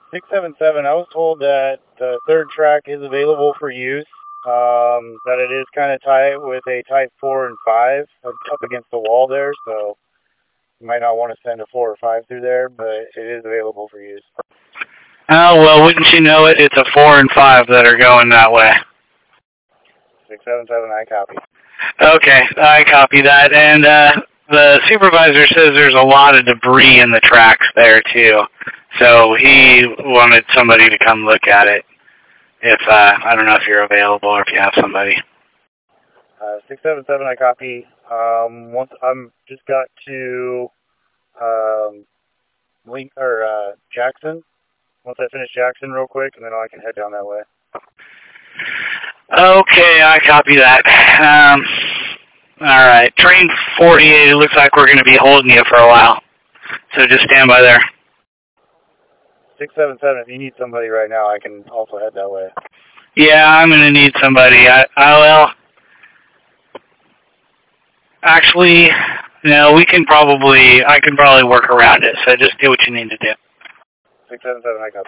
677, I was told that the third track is available for use, that it is kind of tight with a Type 4 and 5 up against the wall there, so you might not want to send a 4 or 5 through there, but it is available for use. Oh, well, wouldn't you know it, it's a 4 and 5 that are going that way. 677, I copy. Okay, I copy that, and the supervisor says there's a lot of debris in the tracks there, too. So he wanted somebody to come look at it. If I don't know if you're available or if you have somebody. 677, I copy. Once I'm just got to Jackson. Once I finish Jackson real quick, and then I can head down that way. Okay, I copy that. All right, train 48. It looks like we're going to be holding you for a while, so just stand by there. 677, if you need somebody right now, I can also head that way. Yeah, I'm going to need somebody. Well, actually, no, I can probably work around it, so just do what you need to do. 677, I copy.